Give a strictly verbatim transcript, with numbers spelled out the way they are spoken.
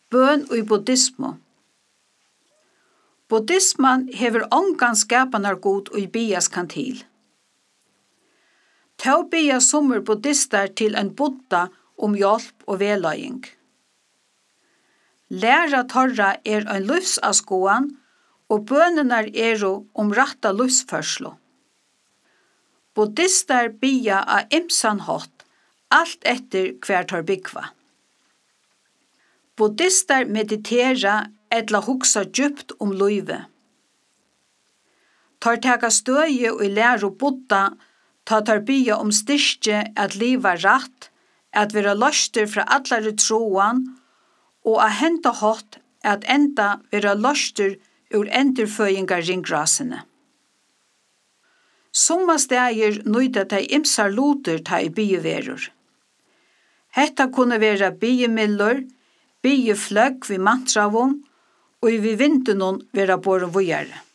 Bøn og buddhismo. Buddhisman hever ongan skapanar god og bias kan til. Tau bia summer buddhistar til en buddha om hjelp og veløying. Læra torra er en livsaskoan, og bønenar eru om ratta livsførslo. Buddhistar bia av imsan hot, alt etter hver tar byggva. Buddhistar meditera etla hugsa djupt om løyve. Tar teka støye og læru buddha, ta tar bia om styrke at liva rætt, at vera løster fra allare troan, og a henta hot at enda vera løster ur endurføyingar ringrasene. Summa stægir nøyda tei imsar luter ta i bieverur. Hetta kunne vera biemillur, biefløgg vi mantravum, og vi vindunon vera boru vujare.